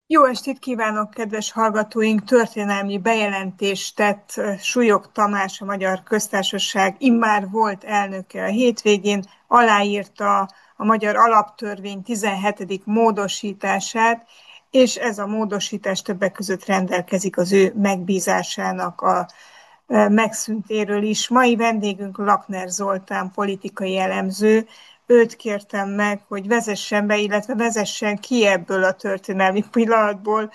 Jó estét kívánok, kedves hallgatóink! Történelmi bejelentést tett Súlyog Tamás, a Magyar Köztársaság immár volt elnöke a hétvégén, aláírta a magyar alaptörvény 17. módosítását, és ez a módosítás többek között rendelkezik az ő megbízásának a megszűntéről is. Mai vendégünk Lakner Zoltán, politikai elemző. Őt kértem meg, hogy vezessen be, illetve vezessen ki ebből a történelmi pillanatból.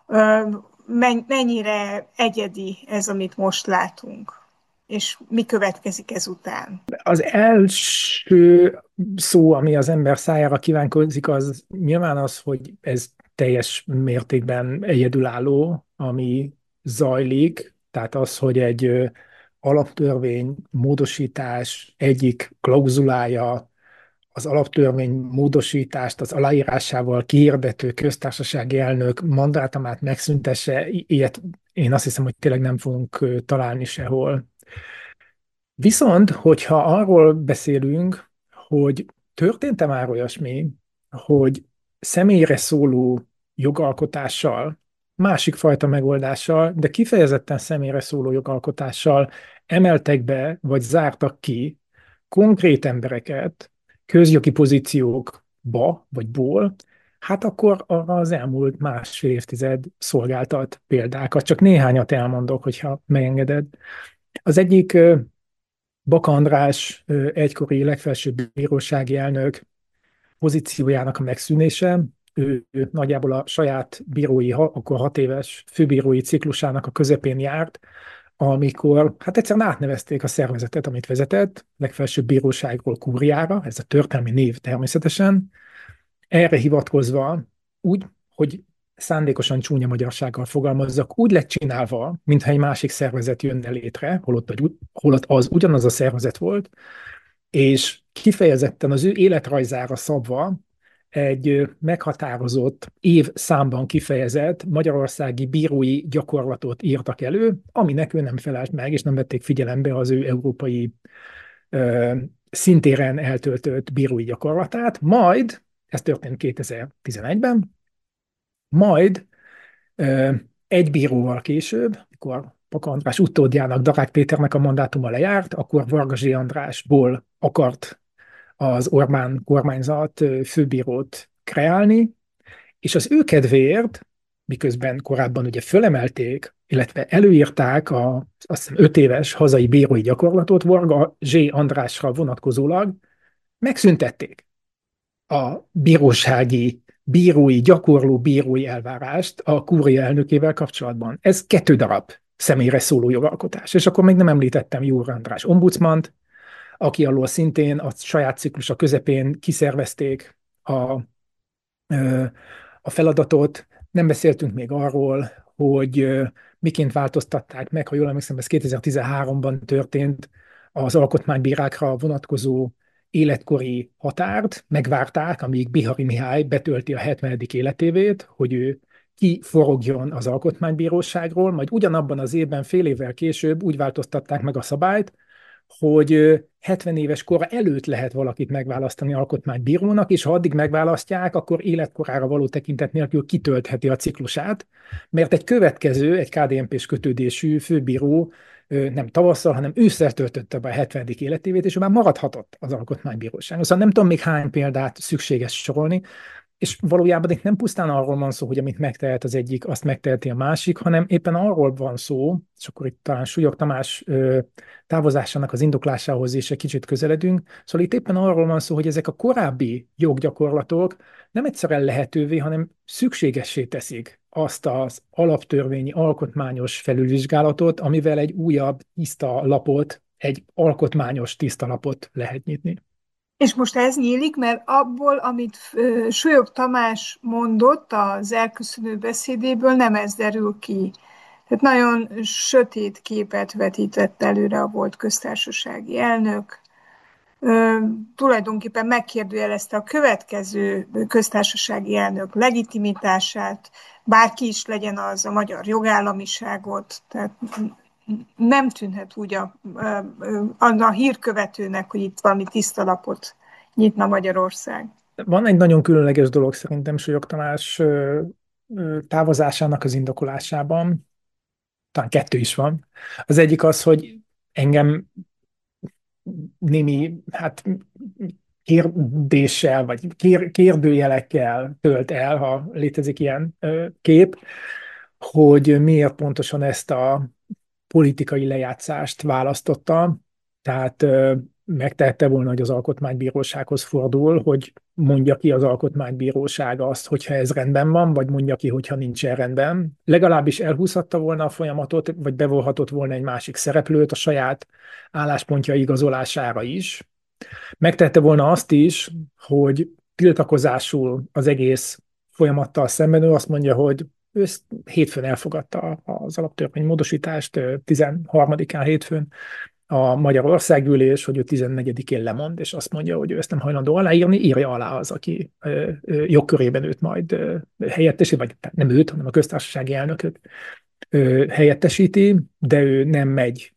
Mennyire egyedi ez, amit most látunk, és mi következik ezután? Az első szó, ami az ember szájára kívánkozik, az nyilván az, hogy ez teljes mértékben egyedülálló, ami zajlik. Tehát az, hogy egy alaptörvény módosítás egyik klauzulája az alaptörvény módosítást az aláírásával kihirdető köztársasági elnök mandátumát megszüntesse, ilyet én azt hiszem, hogy tényleg nem fogunk találni sehol. Viszont, hogyha arról beszélünk, hogy történt-e már olyasmi, hogy személyre szóló jogalkotással, másik fajta megoldással, de kifejezetten személyre szóló jogalkotással emeltek be, vagy zártak ki konkrét embereket közjogi pozíciókba, vagy ból, hát akkor arra az elmúlt másfél évtized szolgáltat példákat. Csak néhányat elmondok, hogyha megengeded. Az egyik Baka András egykori legfelsőbb bírósági elnök pozíciójának a megszűnése. Ő nagyjából a saját bírói, akkor 6 éves főbírói ciklusának a közepén járt, amikor hát egyszerűen átnevezték a szervezetet, amit vezetett, legfelsőbb bíróságról kúriára, ez a történelmi név természetesen, erre hivatkozva úgy, hogy szándékosan csúnya magyarsággal fogalmazzak, úgy lett csinálva, mintha egy másik szervezet jönne létre, holott az ugyanaz a szervezet volt, és kifejezetten az ő életrajzára szabva egy meghatározott évszámban kifejezett magyarországi bírói gyakorlatot írtak elő, aminek ő nem felelt meg, és nem vették figyelembe az ő európai szintéren eltöltött bírói gyakorlatát. Majd, ez történt 2011-ben, majd egy bíróval később, mikor Paka András utódjának, Darák Péternek a mandátuma lejárt, akkor Varga Zsé Andrásból akart az Orbán kormányzat főbírót kreálni, és az ő kedvéért, miközben korábban ugye fölemelték, illetve előírták azt hiszem 5 éves hazai bírói gyakorlatot Varga Zsé Andrásra vonatkozólag, megszüntették a gyakorló bírói elvárást a kúria elnökével kapcsolatban. Ez 2 darab személyre szóló jogalkotás. És akkor még nem említettem Jóra András ombudsmant, aki alól szintén a saját ciklusa közepén kiszervezték a feladatot. Nem beszéltünk még arról, hogy miként változtatták meg, ha jól emlékszem, ez 2013-ban történt, az alkotmánybírákra vonatkozó életkori határt, megvárták, amíg Bihari Mihály betölti a 70. életévét, hogy ő kiforogjon az alkotmánybíróságról, majd ugyanabban az évben, fél évvel később úgy változtatták meg a szabályt, hogy 70 éves kora előtt lehet valakit megválasztani alkotmánybírónak, és ha addig megválasztják, akkor életkorára való tekintet nélkül kitöltheti a ciklusát, mert egy következő, egy KDNP-s kötődésű főbíró nem tavasszal, hanem ősszel töltötte be a 70. életévét, és ő már maradhatott az alkotmánybíróságon. Szóval nem tudom még hány példát szükséges sorolni, és valójában itt nem pusztán arról van szó, hogy amit megtehet az egyik, azt megteheti a másik, hanem éppen arról van szó, és akkor itt talán Súlyog Tamás távozásának az indoklásához is egy kicsit közeledünk. Szóval itt éppen arról van szó, hogy ezek a korábbi joggyakorlatok nem egyszerűen lehetővé, hanem szükségessé teszik azt az alaptörvényi alkotmányos felülvizsgálatot, amivel egy újabb tiszta lapot, egy alkotmányos tiszta lapot lehet nyitni. És most ez nyílik, mert abból, amit Súlyog Tamás mondott az elköszönő beszédéből, nem ez derül ki. Tehát nagyon sötét képet vetített előre a volt köztársasági elnök. Tulajdonképpen megkérdőjelezte a következő köztársasági elnök legitimitását, bárki is legyen az, a magyar jogállamiságot, tehát nem tűnhet úgy a hírkövetőnek, hogy itt valami tiszta lapot nyitna Magyarország. Van egy nagyon különleges dolog szerintem Súlyog Tamás távozásának az indokolásában, talán kettő is van. Az egyik az, hogy engem némi, hát kérdéssel, vagy kérdőjelekkel tölt el, ha létezik ilyen kép, hogy miért pontosan ezt a politikai lejátszást választotta. Tehát megtehette volna, hogy az Alkotmánybírósághoz fordul, hogy mondja ki az Alkotmánybíróság azt, hogyha ez rendben van, vagy mondja ki, hogyha nincsen rendben. Legalábbis elhúzhatta volna a folyamatot, vagy bevonhatott volna egy másik szereplőt a saját álláspontja igazolására is. Megtehette volna azt is, hogy tiltakozásul az egész folyamattal szemben ő azt mondja, hogy ő ezt hétfőn elfogadta az alaptörvény módosítást, 13-án hétfőn a Magyar Országgyűlés, hogy ő 14-én lemond, és azt mondja, hogy ő ezt nem hajlandó aláírni, írja alá az, aki jogkörében őt majd helyettesíti, vagy nem őt, hanem a köztársasági elnököt helyettesíti, de ő nem megy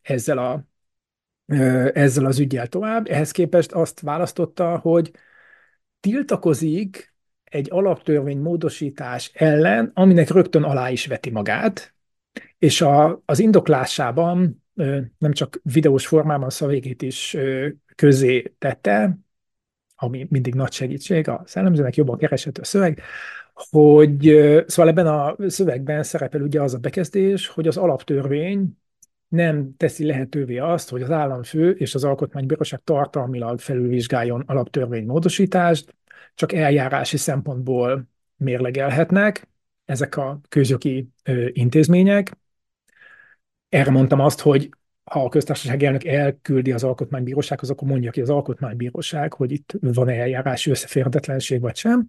ezzel az üggyel tovább. Ehhez képest azt választotta, hogy tiltakozik egy alaptörvény módosítás ellen, aminek rögtön alá is veti magát, és az indoklásában nem csak videós formában szavégét is közé tette, ami mindig nagy segítség a szellemzőnek, jobban kereshető a szöveg, hogy szóval ebben a szövegben szerepel ugye az a bekezdés, hogy az alaptörvény nem teszi lehetővé azt, hogy az államfő és az alkotmánybíróság tartalmilag felülvizsgáljon alaptörvénymódosítást, csak eljárási szempontból mérlegelhetnek ezek a közjogi intézmények. Erre mondtam azt, hogy ha a köztársasági elnök elküldi az alkotmánybírósághoz, akkor mondja ki az alkotmánybíróság, hogy itt van-e eljárási összeférhetetlenség vagy sem.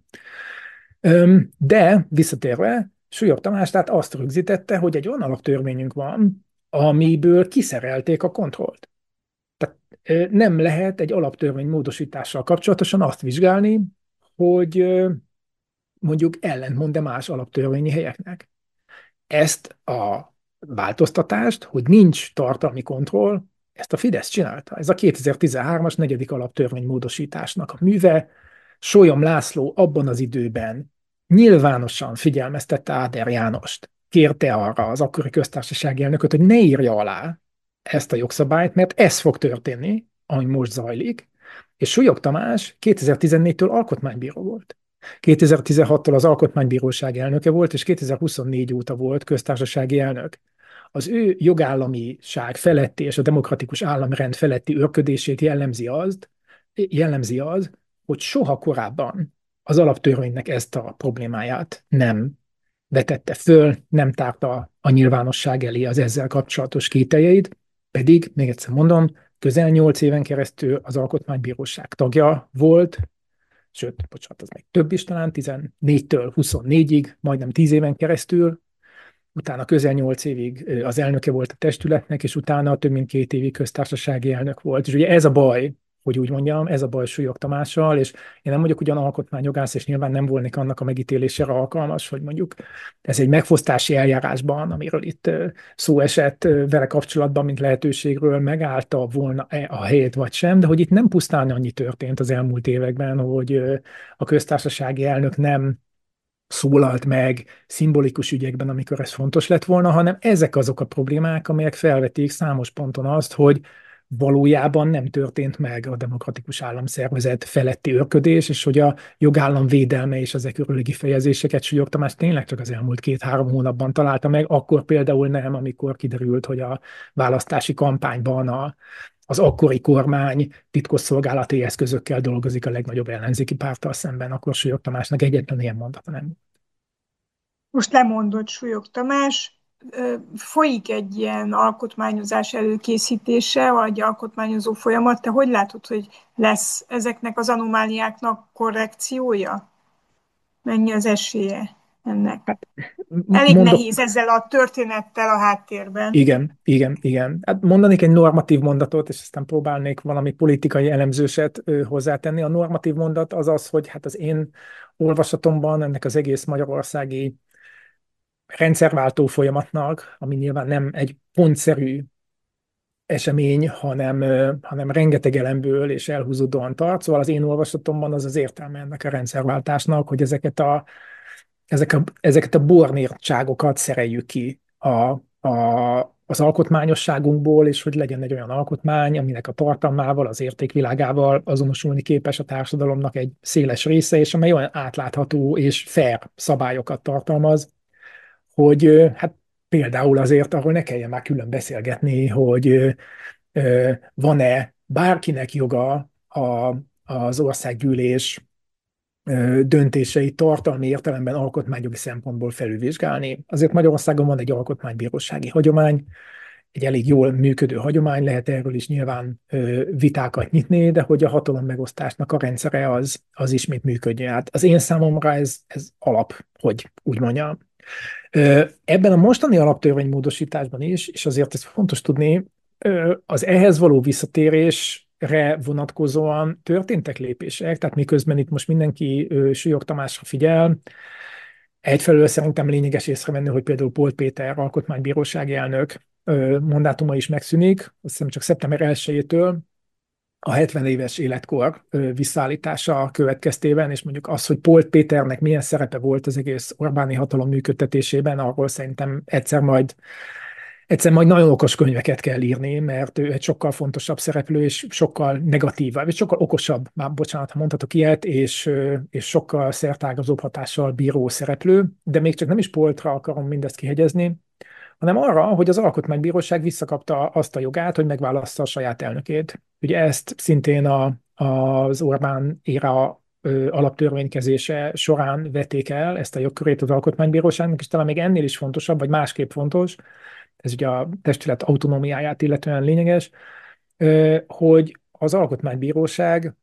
De visszatérve, Súlyog Tamás tehát azt rögzítette, hogy egy olyan alaptörvényünk van, amiből kiszerelték a kontrollt. Tehát nem lehet egy alaptörvény módosítással kapcsolatosan azt vizsgálni, hogy mondjuk ellentmond-e más alaptörvényi helyeknek. Ezt a változtatást, hogy nincs tartalmi kontroll, ezt a Fidesz csinálta. Ez a 2013-as negyedik alaptörvény módosításnak a műve. Sólyom László abban az időben nyilvánosan figyelmeztette Áder Jánost, kérte arra az akkori köztársasági elnököt, hogy ne írja alá ezt a jogszabályt, mert ez fog történni, ami most zajlik, és Súlyog Tamás 2014-től alkotmánybíró volt. 2016-tól az Alkotmánybíróság elnöke volt, és 2024 óta volt köztársasági elnök. Az ő jogállamiság feletti és a demokratikus államrend feletti őrködését jellemzi az, hogy soha korábban az alaptörvénynek ezt a problémáját nem vetette föl, nem tárta a nyilvánosság elé az ezzel kapcsolatos kételjeit, pedig, még egyszer mondom, közel 8 éven keresztül az Alkotmánybíróság tagja volt, sőt, bocsánat, az még több is talán, 14-től 24-ig, majdnem 10 éven keresztül, utána közel 8 évig az elnöke volt a testületnek, és utána több mint 2 évig köztársasági elnök volt. És ugye ez a baj, hogy úgy mondjam, ez a baj Súlyog Tamással, és én nem vagyok ugyan alkotmányjogász, és nyilván nem volnék annak a megítélésére alkalmas, hogy mondjuk ez egy megfosztási eljárásban, amiről itt szó esett vele kapcsolatban, mint lehetőségről, megállta volna a helyét vagy sem, de hogy itt nem pusztán annyi történt az elmúlt években, hogy a köztársasági elnök nem szólalt meg szimbolikus ügyekben, amikor ez fontos lett volna, hanem ezek azok a problémák, amelyek felvetik számos ponton azt, hogy valójában nem történt meg a demokratikus államszervezet feletti őrködés, és hogy a jogállam védelme és az körüli kifejezéseket Súlyog Tamás tényleg csak az elmúlt 2-3 hónapban találta meg, akkor például nem, amikor kiderült, hogy a választási kampányban az akkori kormány titkosszolgálati eszközökkel dolgozik a legnagyobb ellenzéki párttal szemben, akkor Súlyog Tamásnak egyetlen ilyen mondata nem. Most lemondott Súlyog Tamás, folyik egy ilyen alkotmányozás előkészítése, vagy alkotmányozó folyamat. Te hogy látod, hogy lesz ezeknek az anomáliáknak korrekciója? Mennyi az esélye ennek? Hát, Elég mondok, nehéz ezzel a történettel a háttérben. igen, igen, igen. Hát mondanék egy normatív mondatot, és aztán próbálnék valami politikai elemzőset hozzátenni. A normatív mondat az az, hogy hát az én olvasatomban ennek az egész magyarországi rendszerváltó folyamatnak, ami nyilván nem egy pontszerű esemény, hanem rengeteg elemből és elhúzódóan tart. Szóval az én olvasatomban az az értelme ennek a rendszerváltásnak, hogy ezeket a ezeket a bornértságokat szereljük ki az alkotmányosságunkból, és hogy legyen egy olyan alkotmány, aminek a tartalmával, az értékvilágával azonosulni képes a társadalomnak egy széles része, és amely olyan átlátható és fair szabályokat tartalmaz, hogy hát például azért arról ne kelljen már külön beszélgetni, hogy van-e bárkinek joga az országgyűlés döntéseit tartalmi értelemben alkotmányjogi szempontból felülvizsgálni. Azért Magyarországon van egy alkotmánybírósági hagyomány, egy elég jól működő hagyomány, lehet erről is nyilván vitákat nyitni, de hogy a hatalom megosztásnak a rendszere az ismét működjön. Hát az én számomra ez alap, hogy úgy mondjam. Ebben a mostani alaptörvénymódosításban is, és azért ez fontos tudni, az ehhez való visszatérésre vonatkozóan történtek lépések, tehát miközben itt most mindenki Súlyog Tamásra figyel, egyfelől szerintem lényeges észrevenni, hogy például Polt Péter alkotmánybírósági elnök mandátuma is megszűnik, azt hiszem csak szeptember 1-től a 70 éves életkor visszaállítása következtében, és mondjuk az, hogy Polt Péternek milyen szerepe volt az egész Orbáni hatalom működtetésében, arról szerintem egyszer majd nagyon okos könyveket kell írni, mert ő egy sokkal fontosabb szereplő, és sokkal negatívabb, és sokkal okosabb, már bocsánat, ha mondhatok ilyet, és sokkal szertágazóbb hatással bíró szereplő, de még csak nem is Poltra akarom mindezt kihegyezni, hanem arra, hogy az Alkotmánybíróság visszakapta azt a jogát, hogy megválassza a saját elnökét. Ugye ezt szintén az Orbán éra alaptörvénykezése során vették el, ezt a jogkörét az Alkotmánybíróságnak, és talán még ennél is fontosabb, vagy másképp fontos, ez ugye a testület autonómiáját illetően lényeges, hogy az Alkotmánybíróság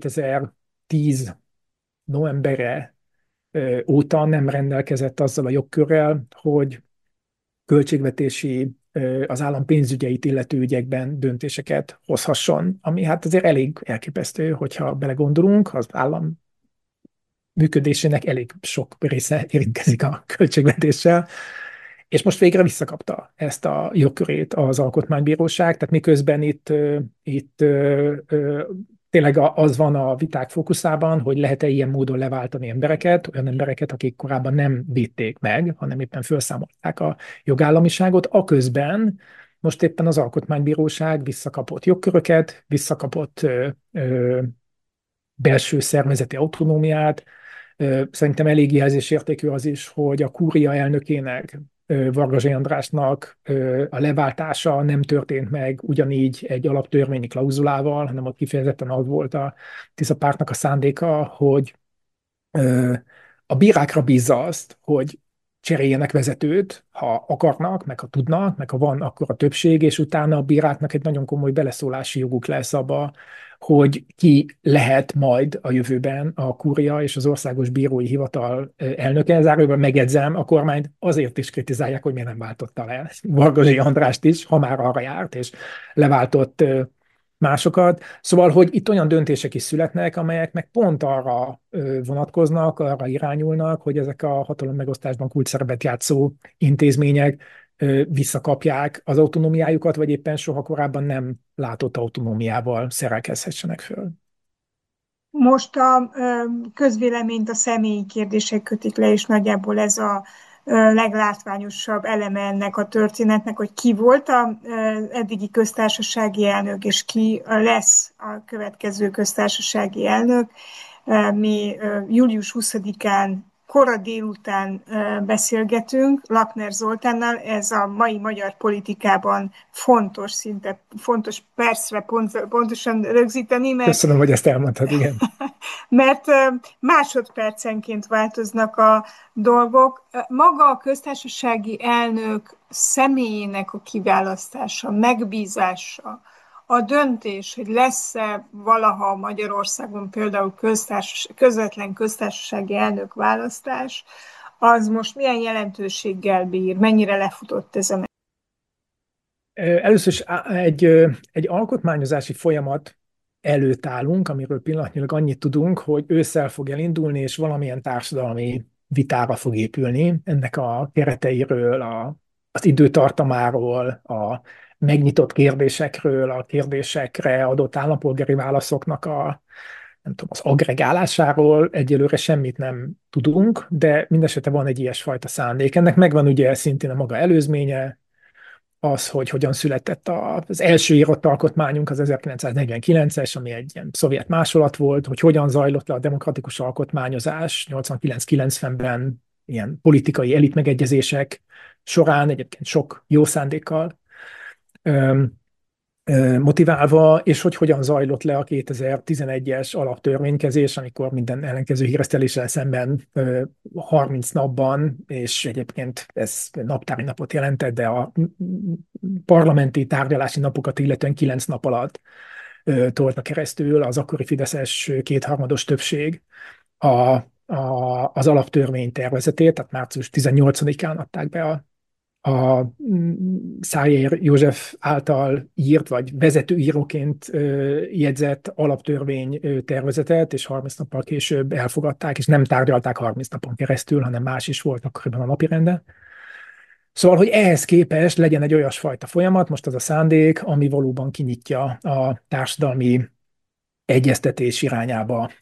2010 novembere óta nem rendelkezett azzal a jogkörrel, hogy költségvetési, az állam pénzügyeit illető ügyekben döntéseket hozhasson, ami hát azért elég elképesztő, hogyha belegondolunk, az állam működésének elég sok része érintkezik a költségvetéssel, és most végre visszakapta ezt a jogkörét az Alkotmánybíróság, tehát miközben itt tényleg az van a viták fókuszában, hogy lehet-e ilyen módon leváltani embereket, olyan embereket, akik korábban nem védték meg, hanem éppen felszámolták a jogállamiságot, aközben most éppen az Alkotmánybíróság visszakapott jogköröket, visszakapott belső szervezeti autonómiát. Szerintem elég jelzésértékű az is, hogy a kúria elnökének, Varga Andrásnak a leváltása nem történt meg ugyanígy egy alaptörvényi klauzulával, hanem ott kifejezetten az volt a Tisza pártnak a szándéka, hogy a bírákra bízza azt, hogy cseréljenek vezetőt, ha akarnak, meg ha tudnak, meg ha van akkor a többség, és utána a bíráknak egy nagyon komoly beleszólási joguk lesz abba, hogy ki lehet majd a jövőben a kúria és az Országos Bírói Hivatal elnöke. Zárójelben megjegyzem, a kormányt azért is kritizálják, hogy miért nem váltotta le Varga Andrást is, ha már arra járt, és leváltott másokat. Szóval, hogy itt olyan döntések is születnek, amelyek meg pont arra vonatkoznak, arra irányulnak, hogy ezek a hatalom megosztásban kulcsszerepet játszó intézmények visszakapják az autonómiájukat, vagy éppen soha korábban nem látott autonómiával szerelkezhessenek föl. Most a közvéleményt a személyi kérdések kötik le, és nagyjából ez a leglátványosabb eleme ennek a történetnek, hogy ki volt az eddigi köztársasági elnök, és ki lesz a következő köztársasági elnök. Mi július 20-án kora délután beszélgetünk Lakner Zoltánnal, ez a mai magyar politikában fontos, szinte fontos percre pontosan rögzíteni, mert Köszönöm, hogy ezt elmondtad, igen. mert másodpercenként változnak a dolgok. Maga a köztársasági elnök személyének a kiválasztása, megbízása, a döntés, hogy lesz-e valaha Magyarországon például közvetlen köztársasági elnök választás, az most milyen jelentőséggel bír, mennyire lefutott ez a... Először is egy alkotmányozási folyamat előtt állunk, amiről pillanatnyilag annyit tudunk, hogy ősszel fog elindulni, és valamilyen társadalmi vitára fog épülni. Ennek a kereteiről, az időtartamáról, a megnyitott kérdésekről, a kérdésekre adott állampolgári válaszoknak nem tudom, az agregálásáról egyelőre semmit nem tudunk, de mindesetre van egy ilyesfajta szándék. Ennek megvan ugye szintén a maga előzménye, az, hogy hogyan született az első írott alkotmányunk, az 1949-es, ami egy ilyen szovjet másolat volt, hogy hogyan zajlott le a demokratikus alkotmányozás 89-90-ben ilyen politikai elitmegegyezések során, egyébként sok jó szándékkal motiválva, és hogy hogyan zajlott le a 2011-es alaptörvénykezés, amikor minden ellenkező híreszteléssel szemben 30 napban, és egyébként ez naptári napot jelentett, de a parlamenti tárgyalási napokat illetően 9 nap alatt tolta keresztül az akkori fideszes kétharmados többség az alaptörvény tervezetét, tehát március 18-án adták be a Szájer József által írt, vagy vezetőíróként jegyzett alaptörvény tervezetet, és 30 nappal később elfogadták, és nem tárgyalták 30 napon keresztül, hanem más is volt akkoriban a napirenden. Szóval, hogy ehhez képest legyen egy olyasfajta folyamat, most az a szándék, ami valóban kinyitja a társadalmi egyeztetés irányába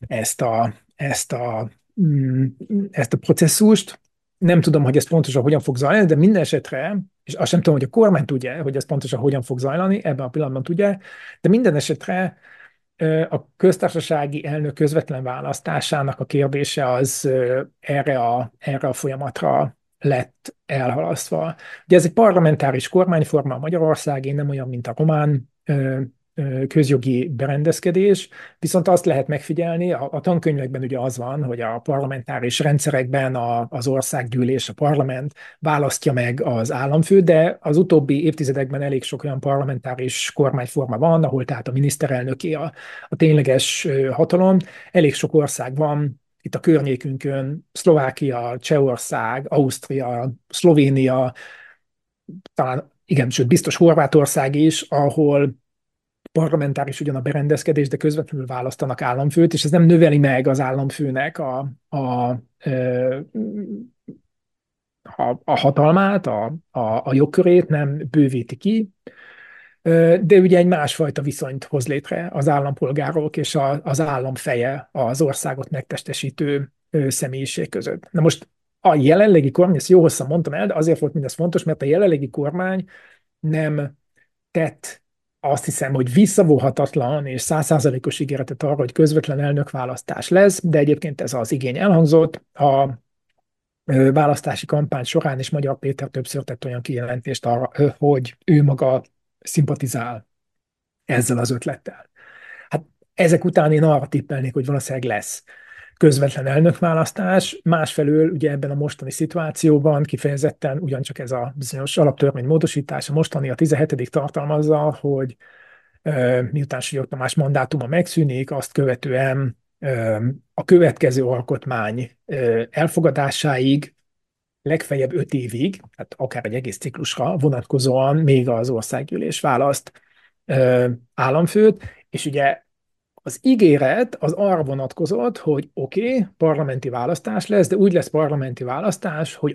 ezt a processzust. Nem tudom, hogy ez pontosan hogyan fog zajlani, de minden esetre, és azt sem tudom, hogy a kormány tudja, hogy ez pontosan hogyan fog zajlani, ebben a pillanatban tudja, de minden esetre a köztársasági elnök közvetlen választásának a kérdése az erre a folyamatra lett elhalasztva. Ugye ez egy parlamentáris kormányforma Magyarországon, nem olyan, mint a román közjogi berendezkedés, viszont azt lehet megfigyelni, a tankönyvekben ugye az van, hogy a parlamentáris rendszerekben az országgyűlés, a parlament választja meg az államfőt, de az utóbbi évtizedekben elég sok olyan parlamentáris kormányforma van, ahol tehát a miniszterelnöké a tényleges hatalom. Elég sok ország van, itt a környékünkön, Szlovákia, Csehország, Ausztria, Szlovénia, talán igen, sőt biztos Horvátország is, ahol parlamentáris ugyan a berendezkedés, de közvetlenül választanak államfőt, és ez nem növeli meg az államfőnek a hatalmát, a jogkörét, nem bővíti ki, de ugye egy másfajta viszonyt hoz létre az állampolgárok és az állam feje, az országot megtestesítő személyiség között. Na most a jelenlegi kormány, ezt jó hosszan mondtam el, de azért volt mindez fontos, mert a jelenlegi kormány nem tett, azt hiszem, hogy visszavonhatatlan és 100%-os ígéretet arra, hogy közvetlen elnökválasztás lesz, de egyébként ez az igény elhangzott. A választási kampány során is Magyar Péter többször tett olyan kijelentést arra, hogy ő maga szimpatizál ezzel az ötlettel. Hát ezek után én arra tippelnék, hogy valószínűleg lesz közvetlen elnökválasztás. Másfelől ugye ebben a mostani szituációban kifejezetten ugyancsak ez a bizonyos alaptörvény módosítás, a mostani a 17. tartalmazza, hogy miután Súlyog Tamás mandátuma megszűnik, azt követően a következő alkotmány elfogadásáig legfeljebb 5 évig, hát akár egy egész ciklusra vonatkozóan még az országgyűlés választ államfőt, és ugye az ígéret az arra vonatkozott, hogy oké, parlamenti választás lesz, de úgy lesz parlamenti választás, hogy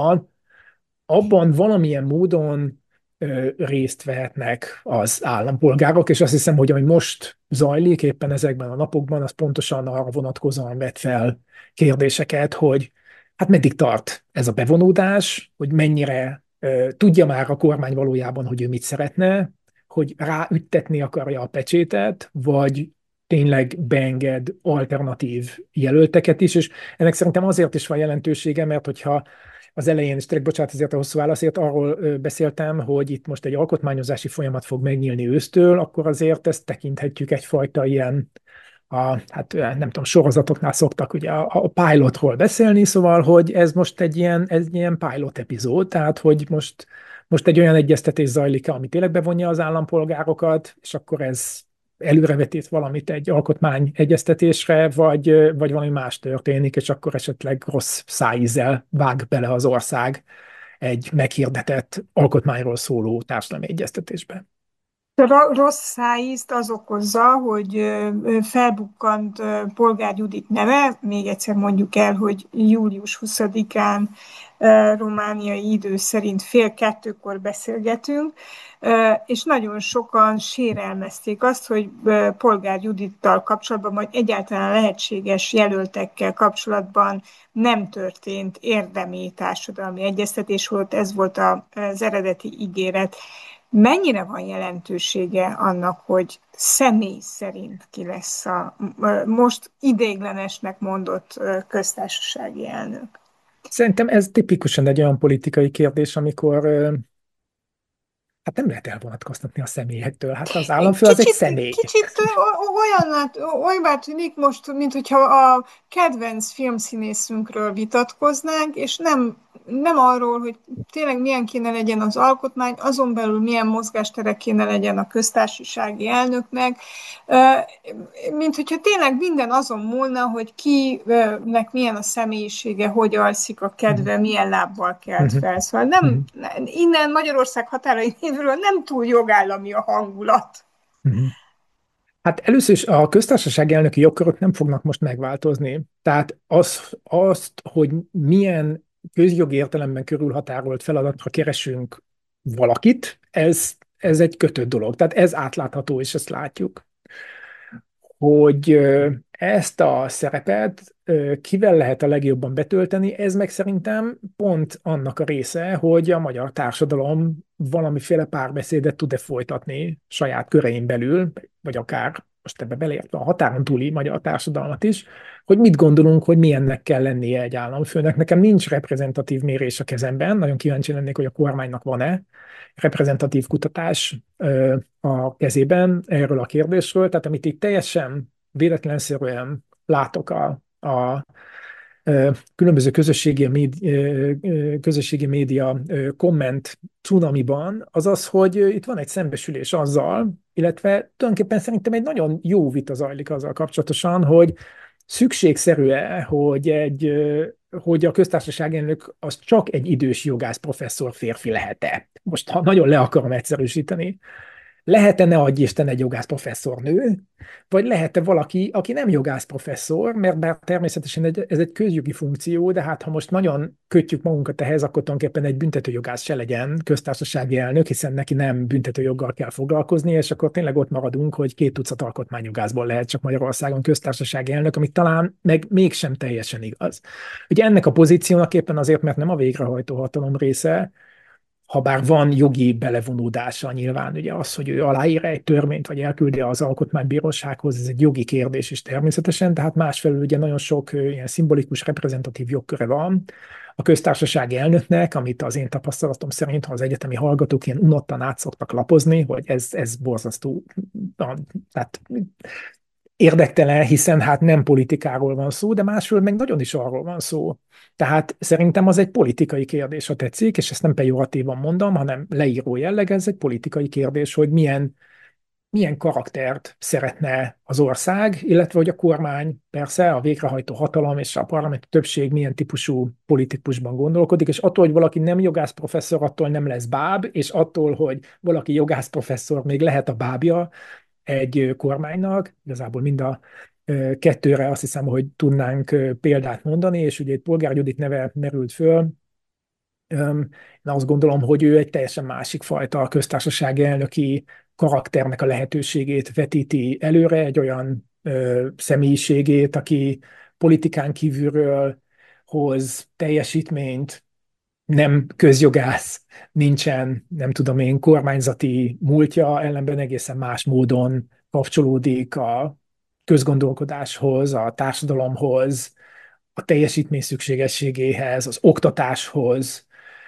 abban valamilyen módon részt vehetnek az állampolgárok, és azt hiszem, hogy ami most zajlik éppen ezekben a napokban, az pontosan arra vonatkozóan vet fel kérdéseket, hogy hát meddig tart ez a bevonódás, hogy mennyire tudja már a kormány valójában, hogy ő mit szeretne, hogy ráüttetni akarja a pecsétet, vagy tényleg beenged alternatív jelölteket is, és ennek szerintem azért is van jelentősége, mert hogyha az elején, és tényleg bocsánat ezért a hosszú válaszért, arról beszéltem, hogy itt most egy alkotmányozási folyamat fog megnyílni ősztől, akkor azért ezt tekinthetjük egyfajta ilyen, hát nem tudom, sorozatoknál szoktak ugye a pilotról beszélni, szóval, hogy ez most egy ilyen pilot epizód, tehát, hogy most egy olyan egyeztetés zajlik, ami tényleg bevonja az állampolgárokat, és akkor ez előrevetít valamit egy alkotmány egyeztetésre, vagy valami más történik, és akkor esetleg rossz szájízzel vág bele az ország egy meghirdetett alkotmányról szóló társadalmi egyeztetésbe. Rossz szájízt az okozza, hogy felbukkant Polgár Judit neve, még egyszer mondjuk el, hogy július 20-án romániai idő szerint fél kettőkor beszélgetünk, és nagyon sokan sérelmezték azt, hogy Polgár Judittal kapcsolatban, vagy egyáltalán lehetséges jelöltekkel kapcsolatban nem történt érdemi társadalmi egyeztetés volt, ez volt az eredeti ígéret. Mennyire van jelentősége annak, hogy személy szerint ki lesz a most ideiglenesnek mondott köztársasági elnök? Szerintem ez tipikusan egy olyan politikai kérdés, amikor hát nem lehet elvonatkoztatni a személyektől. Hát az államfő az egy Kicsit, személy. kicsit olyanná tűnik most, mint hogyha a kedvenc filmszínészünkről vitatkoznánk, és nem arról, hogy tényleg milyen kéne legyen az alkotmány, azon belül milyen mozgástere kéne legyen a köztársasági elnöknek, mint hogyha tényleg minden azon múlna, hogy kinek milyen a személyisége, hogy alszik a Mhm. kedve, milyen lábbal kelt Mhm. fel. Szóval nem, Mhm. innen Magyarország határai kívülről nem túl jogállami a hangulat. Mhm. Hát először is a köztársaság elnöki jogkörök nem fognak most megváltozni. Tehát azt, hogy milyen közjogi értelemben körülhatárolt feladatra keresünk valakit, ez egy kötött dolog. Tehát ez átlátható, és ezt látjuk. Hogy ezt a szerepet kivel lehet a legjobban betölteni, ez meg szerintem pont annak a része, hogy a magyar társadalom valamiféle párbeszédet tud-e folytatni saját körein belül, vagy akár most ebbe beleértve a határon túli magyar társadalmat is, hogy mit gondolunk, hogy milyennek kell lennie egy államfőnek. Nekem nincs reprezentatív mérés a kezemben, nagyon kíváncsi lennék, hogy a kormánynak van-e reprezentatív kutatás a kezében erről a kérdésről. Tehát amit itt teljesen véletlenszerűen látok a különböző közösségi média komment cunamiban, az az, hogy itt van egy szembesülés azzal, illetve tulajdonképpen szerintem egy nagyon jó vita zajlik azzal kapcsolatosan, hogy szükségszerű-e, hogy a köztársaság elnök az csak egy idős jogász professzor férfi lehet-e? Most, ha nagyon le akarom egyszerűsíteni, lehet-e ne adj Isten egy jogász professzor nő, vagy lehet-e valaki, aki nem jogász professzor, mert bár természetesen ez egy közjogi funkció, de hát ha most nagyon kötjük magunkat ehhez, akkor tulajdonképpen egy büntetőjogász se legyen köztársasági elnök, hiszen neki nem büntetőjoggal kell foglalkozni, és akkor tényleg ott maradunk, hogy 2 tucat alkotmányjogászból lehet csak Magyarországon köztársasági elnök, ami talán meg mégsem teljesen igaz. Ugye ennek a pozíciónak éppen azért, mert nem a végrehajtó hatalom része, ha bár van jogi belevonódása nyilván, ugye az, hogy ő aláír egy törvényt, vagy elküldi az alkotmánybírósághoz, ez egy jogi kérdés is természetesen, tehát másfelől ugye nagyon sok ilyen szimbolikus, reprezentatív jogköre van a köztársasági elnöknek, amit az én tapasztalatom szerint, ha az egyetemi hallgatók ilyen unottan át szoktak lapozni, hogy ez borzasztó, tehát érdektelen, hiszen hát nem politikáról van szó, de másról meg nagyon is arról van szó. Tehát szerintem az egy politikai kérdés, ha tetszik, és ezt nem pejoratívan mondom, hanem leíró jelleg, ez egy politikai kérdés, hogy milyen karaktert szeretne az ország, illetve hogy a kormány, persze a végrehajtó hatalom és a parlamenti többség milyen típusú politikusban gondolkodik, és attól, hogy valaki nem jogász professzor, attól nem lesz báb, és attól, hogy valaki jogász professzor, még lehet a bábja egy kormánynak, igazából mind a kettőre azt hiszem, hogy tudnánk példát mondani, és ugye itt Polgár Judit neve merült föl. Én azt gondolom, hogy ő egy teljesen másik fajta köztársasági elnöki karakternek a lehetőségét vetíti előre, egy olyan személyiségét, aki politikán kívülről hoz teljesítményt, nem közjogász, nincsen, nem tudom én, kormányzati múltja, ellenben egészen más módon kapcsolódik a közgondolkodáshoz, a társadalomhoz, a teljesítmény szükségességéhez, az oktatáshoz,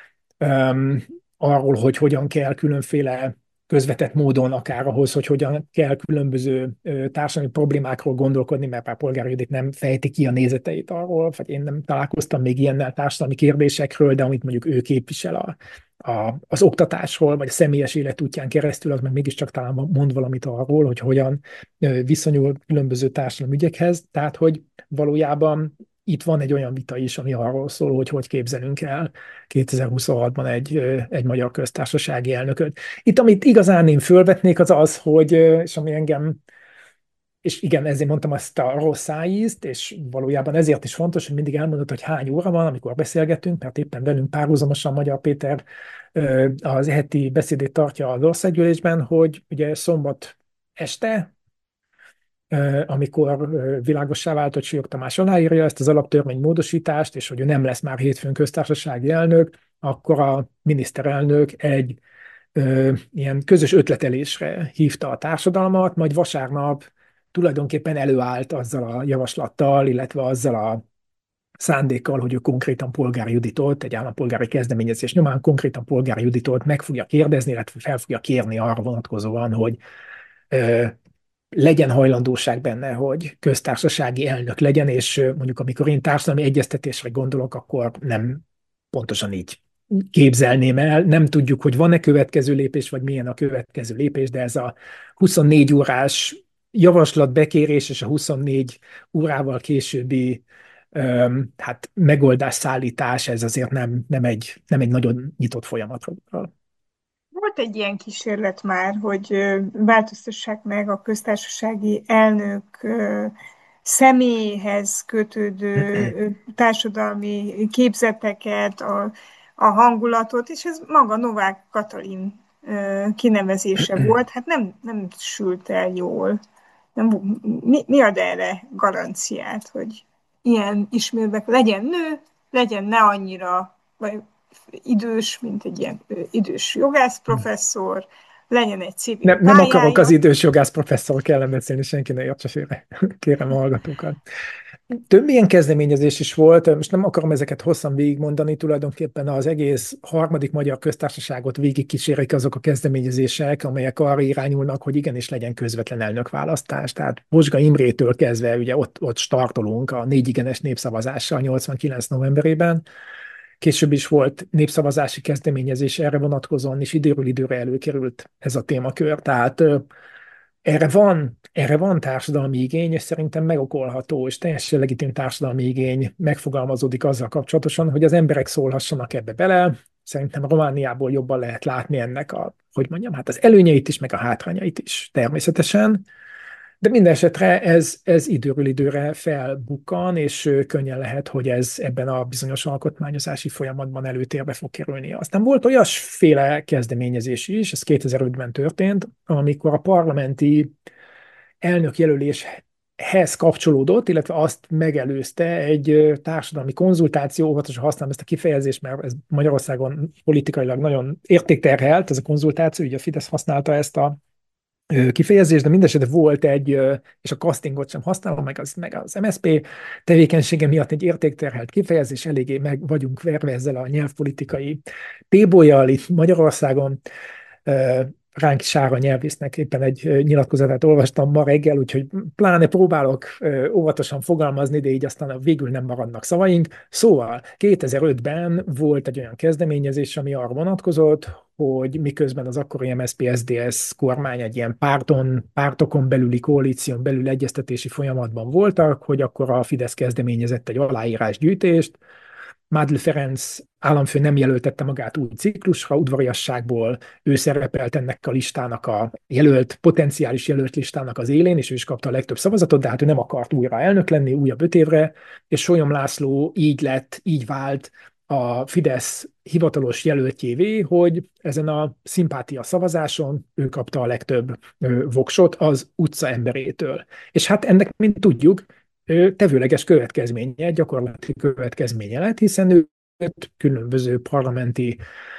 arról, hogy hogyan kell különféle közvetett módon akár ahhoz, hogy hogyan kell különböző társadalmi problémákról gondolkodni, mert a Polgár Judit nem fejti ki a nézeteit arról, vagy én nem találkoztam még ilyennel társadalmi kérdésekről, de amit mondjuk ő képvisel az oktatásról, vagy a személyes élet útján keresztül, az meg mégiscsak talán mond valamit arról, hogy hogyan viszonyul különböző társadalmi ügyekhez, tehát hogy valójában itt van egy olyan vita is, ami arról szól, hogy hogy képzelünk el 2026-ban egy magyar köztársasági elnököt. Itt, amit igazán én fölvetnék, az az, hogy, és ami engem, és igen, ezért mondtam azt a rossz szájízt, és valójában ezért is fontos, hogy mindig elmondod, hogy hány óra van, amikor beszélgetünk, mert éppen velünk párhuzamosan Magyar Péter az heti beszédét tartja az országgyűlésben, hogy ugye szombat este, amikor világossá vált, hogy Sülyök Tamás aláírja ezt az alaptörvény módosítást, és hogy ő nem lesz már hétfőn köztársasági elnök, akkor a miniszterelnök egy ilyen közös ötletelésre hívta a társadalmat, majd vasárnap tulajdonképpen előállt azzal a javaslattal, illetve azzal a szándékkal, hogy ő konkrétan Polgár Juditot, egy állampolgári kezdeményezés nyomán konkrétan Polgár Juditot meg fogja kérdezni, illetve fel fogja kérni arra vonatkozóan, hogy legyen hajlandóság benne, hogy köztársasági elnök legyen, és mondjuk amikor én társadalmi egyeztetésre gondolok, akkor nem pontosan így képzelném el. Nem tudjuk, hogy van-e következő lépés, vagy milyen a következő lépés, de ez a 24 órás javaslatbekérés és a 24 órával későbbi hát megoldásszállítás, ez azért nem egy nagyon nyitott folyamatról. Volt egy ilyen kísérlet már, hogy változtassák meg a köztársasági elnök személyhez kötődő társadalmi képzeteket, a hangulatot, és ez maga Novák Katalin kinevezése volt. Hát nem sült el jól. Nem, mi ad erre garanciát, hogy ilyen ismérvek legyen nő, legyen ne annyira, vagy idős, mint egy ilyen idős jogász professzor, legyen egy civil Nem akarok az pályája. idős jogász professzorral ellen beszélni, senki ne értse félre. Kérem a hallgatókat. Több ilyen kezdeményezés is volt, most nem akarom ezeket hosszan végigmondani, tulajdonképpen az egész harmadik magyar köztársaságot végigkísérik azok a kezdeményezések, amelyek arra irányulnak, hogy igenis legyen közvetlen elnökválasztás. Tehát Bozsga Imrétől kezdve ugye ott startolunk a 4 igenes népszavazással 89 novemberében. Később is volt népszavazási kezdeményezés erre vonatkozóan, és időről időre előkerült ez a témakör. Tehát erre van társadalmi igény, és szerintem megokolható, és teljesen legitim társadalmi igény megfogalmazódik azzal kapcsolatosan, hogy az emberek szólhassanak ebbe bele. Szerintem Romániából jobban lehet látni ennek hogy mondjam, hát az előnyeit is, meg a hátrányait is természetesen. De minden esetre ez időről időre felbukkan, és könnyen lehet, hogy ez ebben a bizonyos alkotmányozási folyamatban előtérbe fog kerülni. Aztán volt olyasféle kezdeményezés is, ez 2005-ben történt, amikor a parlamenti elnökjelöléshez kapcsolódott, illetve azt megelőzte egy társadalmi konzultáció, óvatosan használom ezt a kifejezést, mert ez Magyarországon politikailag nagyon értékterhelt, ez a konzultáció, ugye a Fidesz használta ezt a kifejezés, de mindesetre volt és a castingot sem használom, meg az MSZP tevékenysége miatt egy értékterhelt kifejezés, eléggé meg vagyunk verve ezzel a nyelvpolitikai tébolyjal itt Magyarországon. Ránki Sára nyelvésznek éppen egy nyilatkozatát olvastam ma reggel, úgyhogy pláne próbálok óvatosan fogalmazni, de így aztán végül nem maradnak szavaink. Szóval 2005-ben volt egy olyan kezdeményezés, ami arra vonatkozott, hogy miközben az akkori MSZP-SZDSZ kormány egy ilyen pártokon belüli koalíción belül egyeztetési folyamatban voltak, hogy akkor a Fidesz kezdeményezett egy aláírásgyűjtést. Mádl Ferenc államfő nem jelöltette magát új ciklusra, udvariasságból ő szerepelt ennek a listának potenciális jelölt listának az élén, és ő is kapta a legtöbb szavazatot, de hát ő nem akart újra elnök lenni, újabb 5 évre, és Sólyom László így vált a Fidesz hivatalos jelöltjévé, hogy ezen a szimpátia szavazáson ő kapta a legtöbb voksot az utca emberétől. És hát ennek, mint tudjuk, tevőleges következménye, gyakorlati következménye lett, hiszen őt különböző parlamenti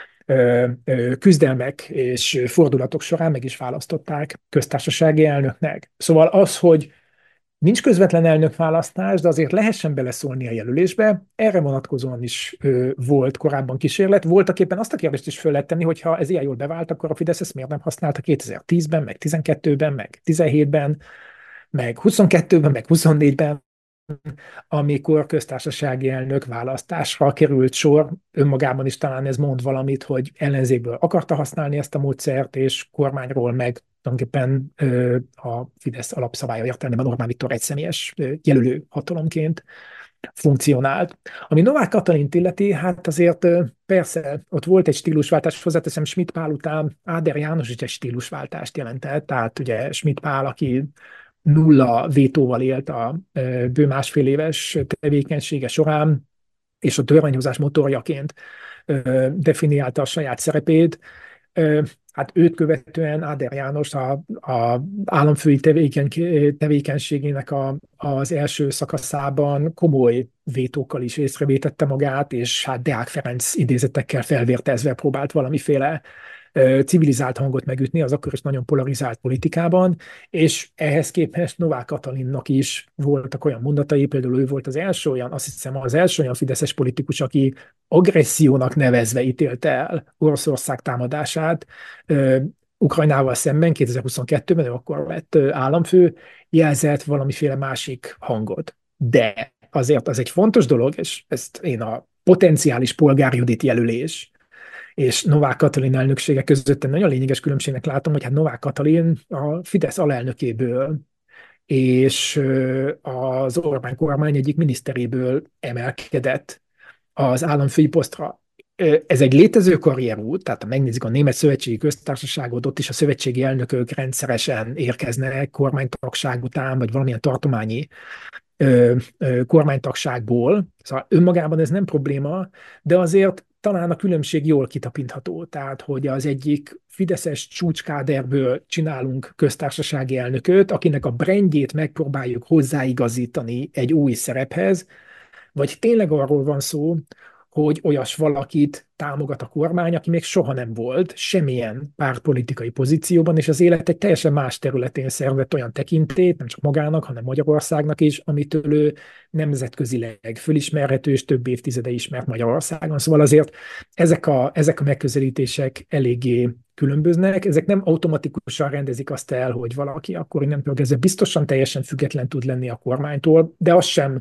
küzdelmek és fordulatok során meg is választották köztársasági elnöknek. Szóval az, hogy nincs közvetlen elnökválasztás, de azért lehessen beleszólni a jelölésbe, erre vonatkozóan is volt korábban kísérlet. Voltak éppen azt a kérdést is föl lehet tenni, hogy ha ez ilyen jól bevált, akkor a Fidesz ezt miért nem használta 2010-ben, meg 12-ben, meg 17-ben, meg 22-ben, meg 24-ben, amikor köztársasági elnök választásra került sor, önmagában is talán ez mond valamit, hogy ellenzékből akarta használni ezt a módszert, és kormányról meg tulajdonképpen a Fidesz alapszabálya értelmében Orbán Viktor egyszemélyes jelölő hatalomként funkcionált. Ami Novák Katalint illeti, hát azért persze ott volt egy stílusváltás, hozzáteszem Schmidt Pál után Áder János is egy stílusváltást jelentett, tehát ugye Schmidt Pál, aki nulla vétóval élt a bő másfél éves tevékenysége során, és a törvényhozás motorjaként definiálta a saját szerepét. Hát őt követően Áder János a államfői tevékenységének az első szakaszában komoly vétókkal is észrevétette magát, és hát Deák Ferenc idézetekkel felvértezve próbált valamiféle civilizált hangot megütni az akkor is nagyon polarizált politikában, és ehhez képest Novák Katalinnak is voltak olyan mondatai, például ő volt az első olyan, azt hiszem az első olyan fideszes politikus, aki agressziónak nevezve ítélte el Oroszország támadását Ukrajnával szemben 2022-ben, ő akkor lett államfő, jelzett valamiféle másik hangot. De azért az egy fontos dolog, és ezt én a potenciális polgárjudit jelölés és Novák Katalin elnöksége között egy nagyon lényeges különbségnek látom, hogy hát Novák Katalin a Fidesz alelnökéből és az Orbán kormány egyik miniszteréből emelkedett az államfői posztra. Ez egy létező karrierút, tehát ha megnézzük a Német Szövetségi Köztársaságot, ott is a szövetségi elnökök rendszeresen érkeznek kormánytagság után, vagy valamilyen tartományi kormánytagságból. Szóval önmagában ez nem probléma, de azért talán a különbség jól kitapintható. Tehát, hogy az egyik fideszes csúcskáderből csinálunk köztársasági elnököt, akinek a brandjét megpróbáljuk hozzáigazítani egy új szerephez, vagy tényleg arról van szó, hogy olyas valakit támogat a kormány, aki még soha nem volt semmilyen pártpolitikai pozícióban, és az élet egy teljesen más területén szerzett olyan tekintét, nem csak magának, hanem Magyarországnak is, amitől ő nemzetközileg fölismerhető, és több évtizede ismert Magyarországon. Szóval azért ezek a megközelítések eléggé különböznek, ezek nem automatikusan rendezik azt el, hogy valaki akkor innentől kezdve biztosan teljesen független tud lenni a kormánytól, de az sem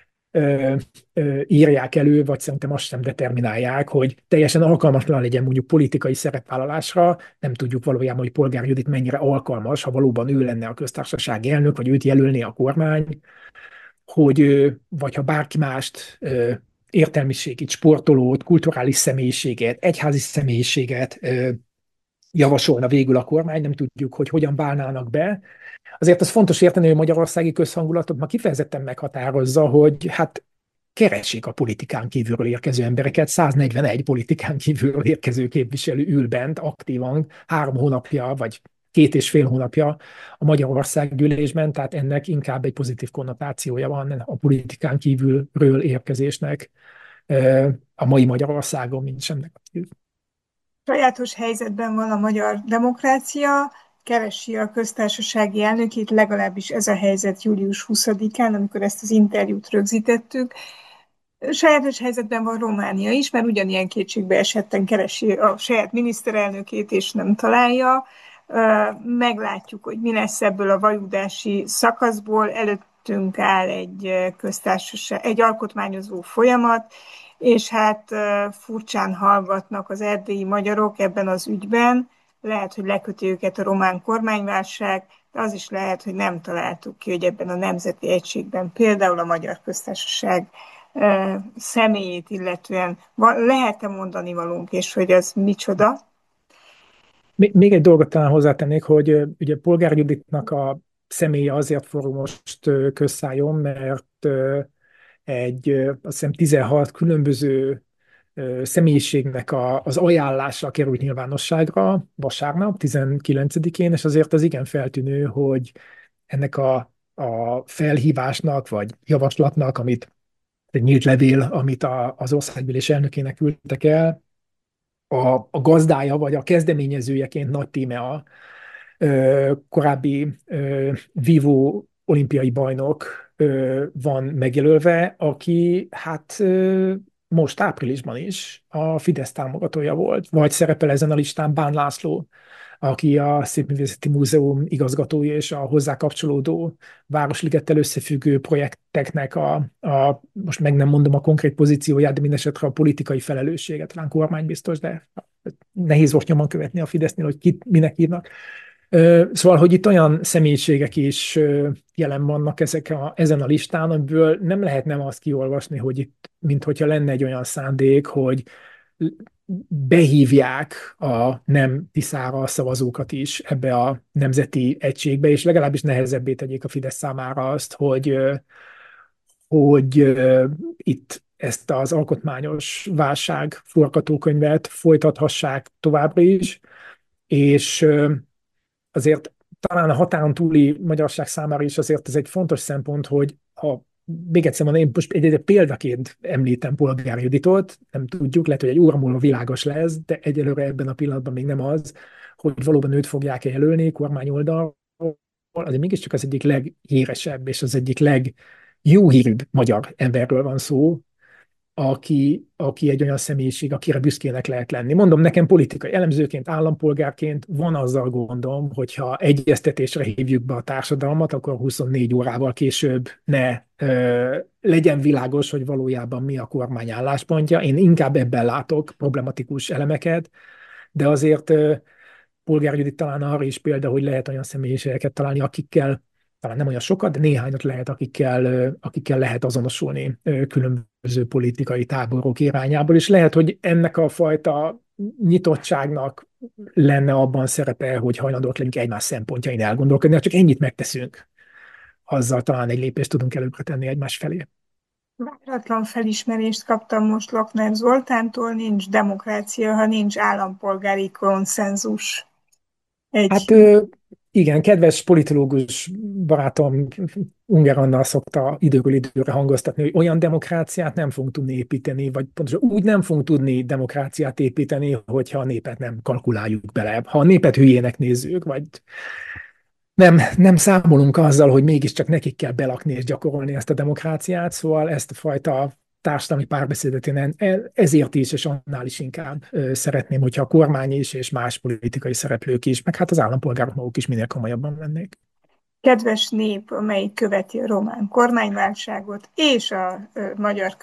írják elő, vagy szerintem azt sem determinálják, hogy teljesen alkalmatlan legyen mondjuk politikai szerepvállalásra. Nem tudjuk valójában, hogy Polgár Judit mennyire alkalmas, ha valóban ő lenne a köztársasági elnök, vagy őt jelölné a kormány, hogy vagy ha bárki mást értelmiségit, sportolót, kulturális személyiséget, egyházi személyiséget javasolna végül a kormány, nem tudjuk, hogy hogyan válnának be. Azért az fontos érteni, hogy a magyarországi közhangulatot ma kifejezetten meghatározza, hogy hát keressék a politikán kívülről érkező embereket, 141 politikán kívülről érkező képviselő ül bent aktívan 3 hónapja, vagy 2,5 hónapja a Magyarország gyűlésben, tehát ennek inkább egy pozitív konnotációja van a politikán kívülről érkezésnek a mai Magyarországon, mint sem negatív. Sajátos helyzetben van a magyar demokrácia, keresi a köztársasági elnökét, legalábbis ez a helyzet július 20-án, amikor ezt az interjút rögzítettük. Sajátos helyzetben van Románia is, mert ugyanilyen kétségbe esetten keresi a saját miniszterelnökét, és nem találja. Meglátjuk, hogy mi lesz ebből a vajudási szakaszból. Előttünk áll egy alkotmányozó folyamat, és hát furcsán hallgatnak az erdélyi magyarok ebben az ügyben. Lehet, hogy leköti őket a román kormányválság, de az is lehet, hogy nem találtuk ki, hogy ebben a nemzeti egységben például a Magyar Köztársaság személyét illetően lehet-e mondani valónk, és hogy az micsoda? Még egy dolgot talán hozzátennék, hogy ugye Polgár Juditnak a személye azért forog most közszájon, mert azt hiszem 16 különböző személyiségnek az ajánlása került nyilvánosságra vasárnap, 19-én, és azért az igen feltűnő, hogy ennek a felhívásnak, vagy javaslatnak, amit egy nyílt levél, amit az országgyűlés elnökének küldtek el, a gazdája, vagy a kezdeményezőjeként Nagy Tímea, korábbi vívó olimpiai bajnok van megjelölve, aki hát most áprilisban is a Fidesz támogatója volt, vagy szerepel ezen a listán Bán László, aki a Szépművészeti Múzeum igazgatója és a hozzá kapcsolódó Városligettel összefüggő projekteknek most meg nem mondom a konkrét pozícióját, de mindesetre a politikai felelősséget, talán kormánybiztos, de nehéz volt nyomon követni a Fidesznél, hogy kit minek hívnak. Szóval, hogy itt olyan személyiségek is jelen vannak ezen a listán, amiből nem lehet nem azt kiolvasni, hogy itt, minthogyha lenne egy olyan szándék, hogy behívják a nem Tiszára a szavazókat is ebbe a nemzeti egységbe, és legalábbis nehezebbé tegyék a Fidesz számára azt, hogy itt ezt az alkotmányos válság forgatókönyvet folytathassák továbbra is, és azért talán a határon túli magyarság számára is azért ez egy fontos szempont, hogy ha még egyszer mondom, én most egy példaként említem Polgár Juditot, nem tudjuk, lehet, hogy egy óra múlva világos lesz, de egyelőre ebben a pillanatban még nem az, hogy valóban őt fogják jelölni kormányoldalról, azért mégiscsak az egyik leghíresebb és az egyik legjó hírűbb magyar emberről van szó, aki egy olyan személyiség, akire büszkének lehet lenni. Mondom, nekem politikai elemzőként, állampolgárként van azzal gondom, hogyha egyeztetésre hívjuk be a társadalmat, akkor 24 órával később ne legyen világos, hogy valójában mi a kormány álláspontja. Én inkább ebben látok problematikus elemeket, de azért Polgár Judit talán arra is példa, hogy lehet olyan személyiségeket találni, akikkel talán nem olyan sokat, de néhányat lehet, akikkel lehet azonosulni különböző politikai táborok irányából, és lehet, hogy ennek a fajta nyitottságnak lenne abban szerepe, hogy hajlandóak legyünk egymás szempontjain elgondolkodni, ha csak ennyit megteszünk, azzal talán egy lépést tudunk előbbre tenni egymás felé. Váratlan felismerést kaptam most Lochner Zoltántól, nincs demokrácia, ha nincs állampolgári konszenzus. Hát Egy igen, kedves politológus barátom Unger Anna szokta időről időre hangoztatni, hogy olyan demokráciát nem fogunk tudni építeni, vagy pontosan úgy nem fogunk tudni demokráciát építeni, hogyha a népet nem kalkuláljuk bele. Ha a népet hülyének nézzük, vagy nem számolunk azzal, hogy mégiscsak nekik kell belakni és gyakorolni ezt a demokráciát, szóval ezt a fajta társadalmi párbeszédet én ezért is, és annál is inkább szeretném, hogyha a kormány is, és más politikai szereplők is, meg hát az állampolgárok maguk is minél komolyabban vennék. kedves nép, amelyik követi a román kormányválságot és a magyar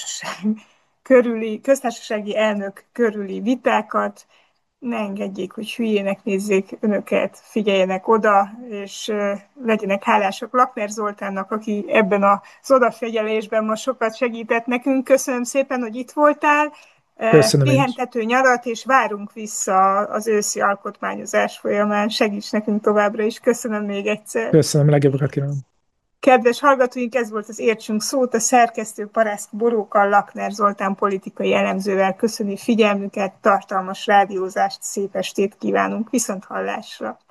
köztársasági elnök körüli vitákat, ne engedjék, hogy hülyének nézzék önöket, figyeljenek oda, és legyenek hálásak Lakner Zoltánnak, aki ebben az odafigyelésben most sokat segített nekünk. Köszönöm szépen, hogy itt voltál. Köszönöm én is. Pihentető nyarat, és várunk vissza az őszi alkotmányozás folyamán. Segíts nekünk továbbra is. Köszönöm még egyszer. Köszönöm, legjobbakat kívánom. Kedves hallgatóink, ez volt az Értsünk szót, a szerkesztő Paraszk Borókkal, Lakner Zoltán politikai elemzővel köszöni figyelmüket, tartalmas rádiózást, szép estét kívánunk, viszont hallásra!